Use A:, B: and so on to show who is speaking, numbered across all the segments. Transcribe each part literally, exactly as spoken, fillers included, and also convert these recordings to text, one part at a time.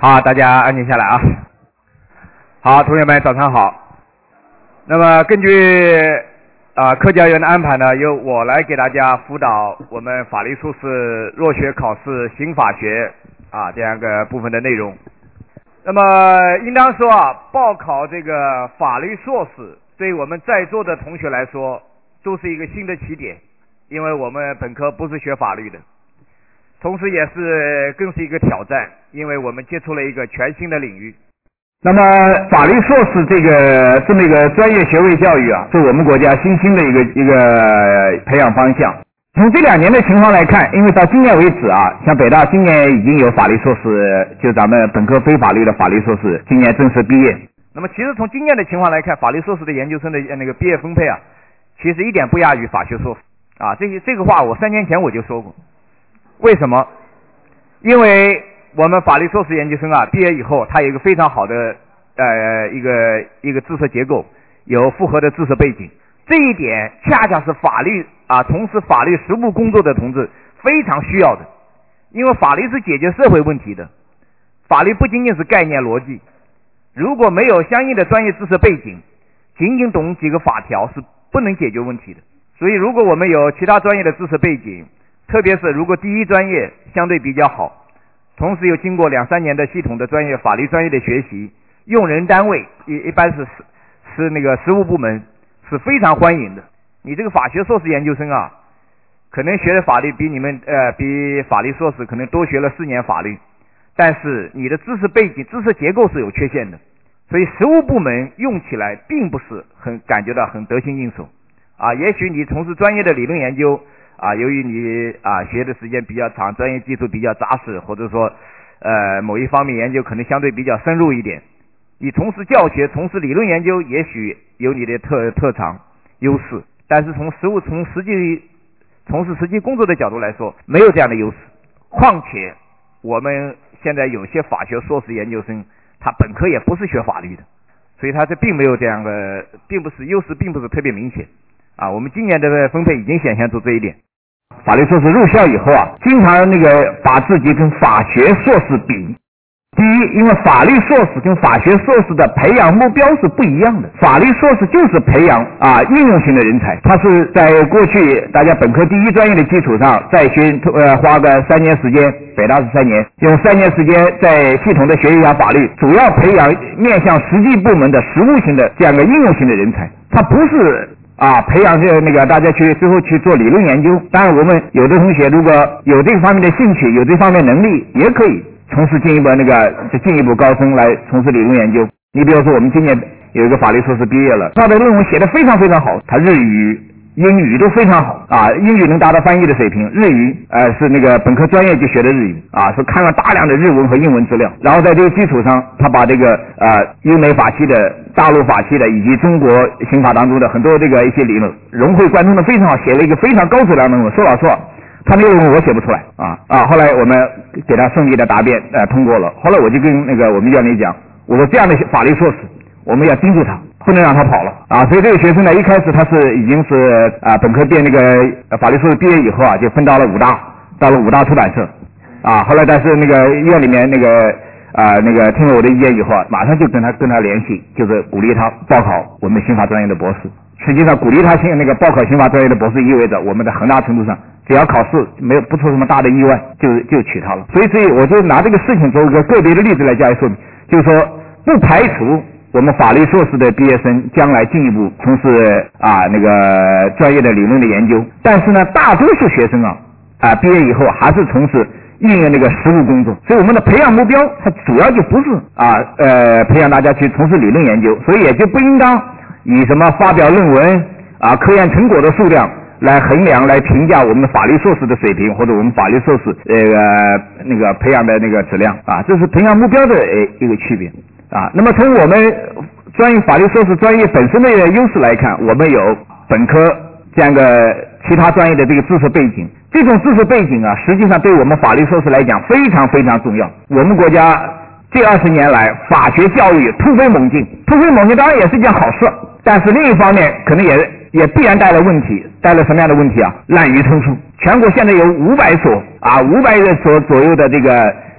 A: 好，大家安静下来啊。好，同学们早上好。那么根据啊、呃、课教员的安排呢，由我来给大家辅导我们法律硕士弱学考试刑法学啊这样一个部分的内容。那么应当说啊，报考这个法律硕士对于我们在座的同学来说都是一个新的起点，因为我们本科不是学法律的，同时也是更是一个挑战，因为我们接触了一个全新的领域。
B: 那么法律硕士这个这么一个专业学位教育啊，是我们国家新兴的一个一个培养方向。从这两年的情况来看，因为到今年为止啊，像北大今年已经有法律硕士，就咱们本科非法律的法律硕士今年正式毕业。
A: 那么其实从今年的情况来看，法律硕士的研究生的那个毕业分配啊，其实一点不亚于法学硕士啊。这这个话我三年前我就说过。为什么？因为我们法律硕士研究生啊，毕业以后，他有一个非常好的呃一个一个知识结构，有复合的知识背景，这一点恰恰是法律啊从事法律实务工作的同志非常需要的，因为法律是解决社会问题的，法律不仅仅是概念逻辑，如果没有相应的专业知识背景，仅仅懂几个法条是不能解决问题的。所以如果我们有其他专业的知识背景，特别是如果第一专业相对比较好，同时又经过两三年的系统的专业法律专业的学习，用人单位一一般是是那个实务部门是非常欢迎的。你这个法学硕士研究生啊，可能学的法律比你们呃比法律硕士可能多学了四年法律，但是你的知识背景知识结构是有缺陷的，所以实务部门用起来并不是很感觉到很得心应手啊。也许你从事专业的理论研究啊，由于你啊学的时间比较长，专业技术比较扎实，或者说呃某一方面研究可能相对比较深入一点，你从事教学从事理论研究也许有你的特特长优势，但是从实务从实际从事实际工作的角度来说没有这样的优势。况且我们现在有些法学硕士研究生他本科也不是学法律的，所以他这并没有这样的，并不是优势并不是特别明显啊。我们今年的分配已经显现出这一点。
B: 法律硕士入校以后啊，经常那个把自己跟法学硕士比。第一，因为法律硕士跟法学硕士的培养目标是不一样的。法律硕士就是培养啊应用型的人才，他是在过去大家本科第一专业的基础上，再学呃花个三年时间，北大是三年，用三年时间再系统的学一下法律，主要培养面向实际部门的实务型的这样的应用型的人才，他不是啊，培养这那个大家去最后去做理论研究。当然我们有的同学如果有这方面的兴趣，有这方面能力，也可以从事进一步那个进一步高升来从事理论研究。你比如说我们今年有一个法律硕士毕业了，他的论文写得非常非常好，他日语英语都非常好啊，英语能达到翻译的水平，日语呃是那个本科专业就学的日语啊，是看了大量的日文和英文资料，然后在这个基础上，他把这个呃英美法系的、大陆法系的以及中国刑法当中的很多这个一些理论融会贯通的非常好，写了一个非常高质量的论文。说老实话，他那个论文我写不出来啊啊！后来我们给他顺利的答辩呃通过了，后来我就跟那个我们院里讲，我说这样的法律硕士我们要盯住他，不能让他跑了啊！所以这个学生呢，一开始他是已经是啊本科变那个法律硕士毕业以后啊，就分到了武大，到了武大出版社啊。后来但是那个院里面那个啊那个听了我的意见以后啊，马上就跟他跟他联系，就是鼓励他报考我们刑法专业的博士。实际上鼓励他现那个报考刑法专业的博士，意味着我们在很大程度上只要考试没有不出什么大的意外，就就取他了。所以所以我就拿这个事情做一个个别的例子来加以说明，就是说不排除我们法律硕士的毕业生将来进一步从事啊那个专业的理论的研究，但是呢，大多数学生啊啊毕业以后还是从事应用那个实务工作，所以我们的培养目标它主要就不是啊呃培养大家去从事理论研究，所以也就不应当以什么发表论文啊科研成果的数量来衡量来评价我们的法律硕士的水平，或者我们法律硕士那个那个培养的那个质量啊，这是培养目标的一个区别啊。那么从我们专业法律硕士专业本身的优势来看，我们有本科这样的其他专业的这个知识背景，这种知识背景啊，实际上对我们法律硕士来讲非常非常重要。我们国家这二十年来法学教育突飞猛进，突飞猛进当然也是一件好事，但是另一方面可能也也必然带来问题，带来什么样的问题啊？滥竽充数。全国现在有五百所啊，五百所左右的这个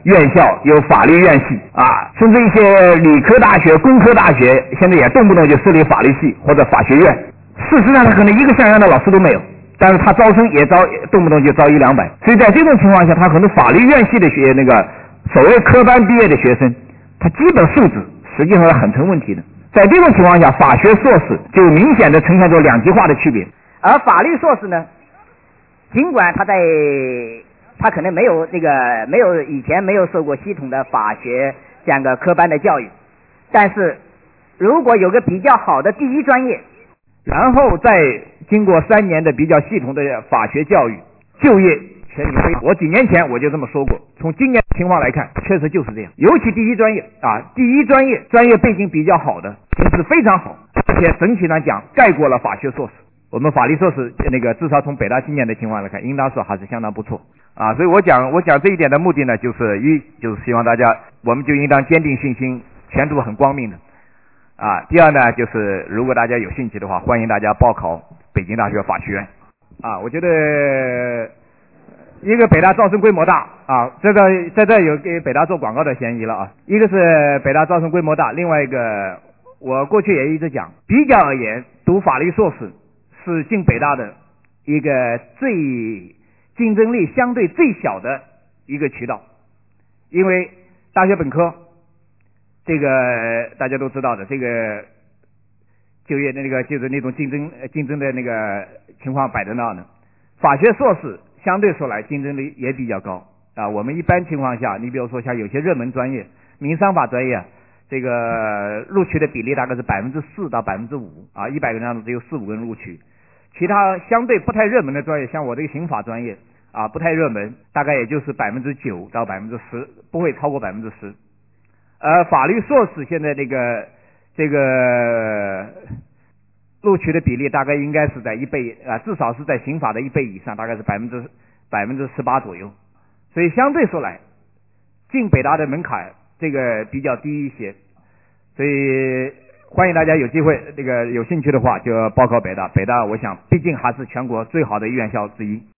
B: 院校有法律院系啊，甚至一些理科大学、工科大学现在也动不动就设立法律系或者法学院。事实上，他可能一个像样的老师都没有，但是他招生也招，动不动就招一两百。所以在这种情况下，他可能法律院系的学那个所谓科班毕业的学生，他基本素质实际上是很成问题的。在这种情况下，法学硕士就明显的呈现出两极化的区别。
C: 而法律硕士呢，尽管他在他可能没有那个没有以前没有受过系统的法学这样的科班的教育，但是如果有个比较好的第一专业，
A: 然后再经过三年的比较系统的法学教育，就业前景飞。我几年前我就这么说过，从今年情况来看，确实就是这样。尤其第一专业啊，第一专业专业背景比较好的，品质非常好，而且整体上讲盖过了法学硕士。我们法律硕士那个至少从北大今年的情况来看，应当说还是相当不错啊。所以我讲我讲这一点的目的呢，就是一就是希望大家，我们就应当坚定信心，前途很光明的啊。第二呢，就是如果大家有兴趣的话，欢迎大家报考北京大学法学院啊。我觉得一个北大招生规模大啊，这个在这有给北大做广告的嫌疑了啊。一个是北大招生规模大，另外一个我过去也一直讲，比较而言，读法律硕士是进北大的一个最竞争力相对最小的一个渠道，因为大学本科这个大家都知道的，这个就业的那个就是那种竞争竞争的那个情况摆在那呢。法学硕士相对说来竞争力也比较高啊。我们一般情况下，你比如说像有些热门专业，民商法专业，这个录取的比例大概是百分之四到百分之五啊，一百个人当中只有四五个人录取。其他相对不太热门的专业，像我这个刑法专业啊，不太热门，大概也就是百分之九到百分之十，不会超过百分之十。而法律硕士现在这个这个录取的比例大概应该是在一倍啊，至少是在刑法的一倍以上，大概是百分之百分之十八左右。所以相对说来，进北大的门槛这个比较低一些，所以欢迎大家有机会这个有兴趣的话就报考北大。北大我想毕竟还是全国最好的院校之一。